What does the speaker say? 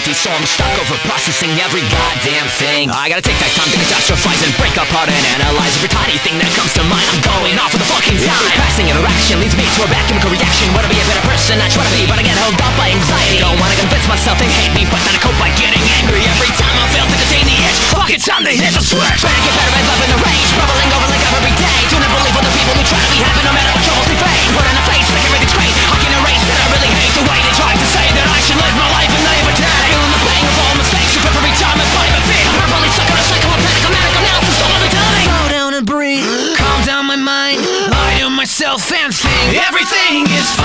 empty, so I'm stuck over processing every goddamn thing. I gotta take that time to catastrophize and break apart and analyze every tiny thing that comes to mind. I'm going off with the fucking time. Every passing interaction leads me to a biochemical reaction. Wanna be a better person, I try to be, but I get held up by anxiety. Don't wanna convince myself they hate me, but then I cope by getting angry. Every time I fail to contain the itch, fuck, it's time to hit the switch. Trying to get better at love in the rage, bubbling over like every day. Do not believe all the people who try to be happy no matter what troubles they face. Put in the face like everything's great. I can erase that I really hate the way they try to say that I should live my life and naivete. Feeling the pain of all mistakes, you every time I find my feet. I'm purplely stuck on a cycle of panic, I'm manic, I'm now all of the time. Slow down and breathe, calm down my mind, lie to myself and think everything is